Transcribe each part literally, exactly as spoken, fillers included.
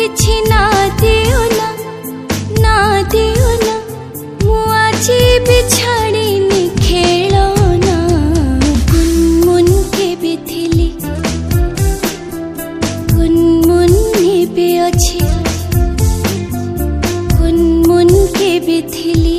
किछि ना दियो ना ना दियो ना मु आजी बिछाड़ीनी खेलना गुनमुन के बिथिली गुनमुन भी अच्छी गुनमुन के बिथिली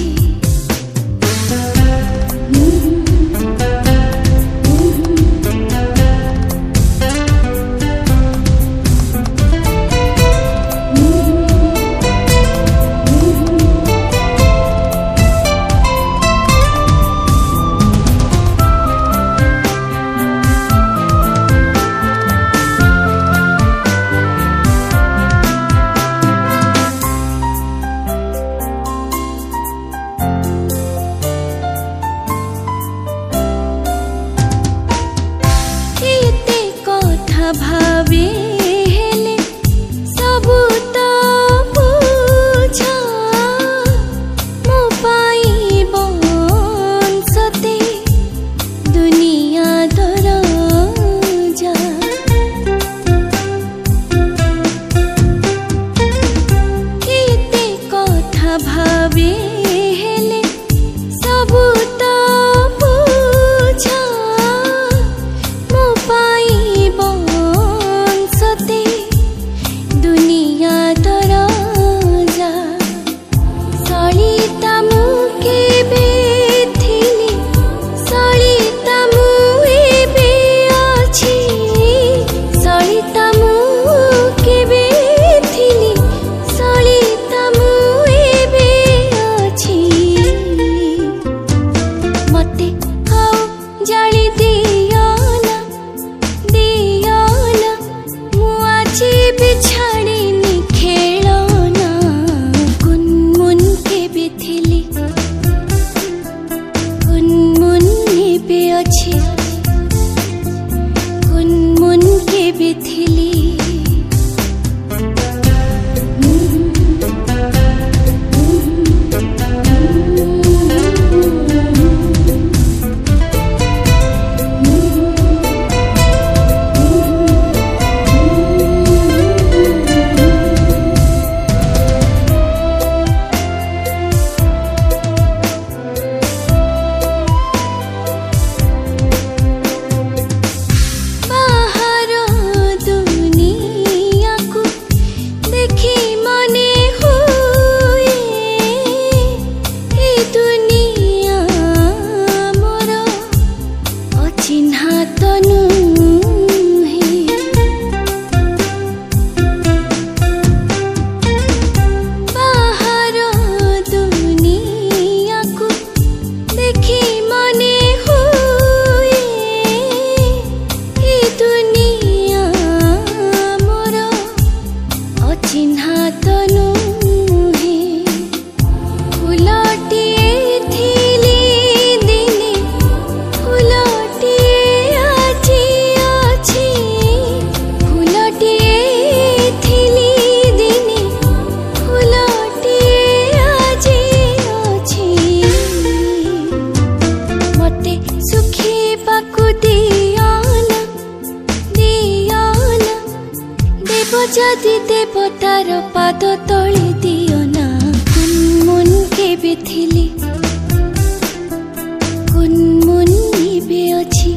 भावे हेले सबु तो बुझा मो पाई बंसते दुनिया दरजा केते कथा भावे हेले सबु तो बुझा मो पाई दुनिया दरजा सलिता मु केबे थिली सलिता मु एबे अछि सलिता मु केबे थिली सलिता मु एबे अछि मते खाओ जाली दियो ना दियो ना मु आजी बिछाड़ीनी खेलना गुनमुन के बिथिली गुनमुन भी अच्छी गुनमुन के बिथिली जदि देवतार पाद तले दियो ना गुनमुन के बिथिली गुनमुन भी अच्छी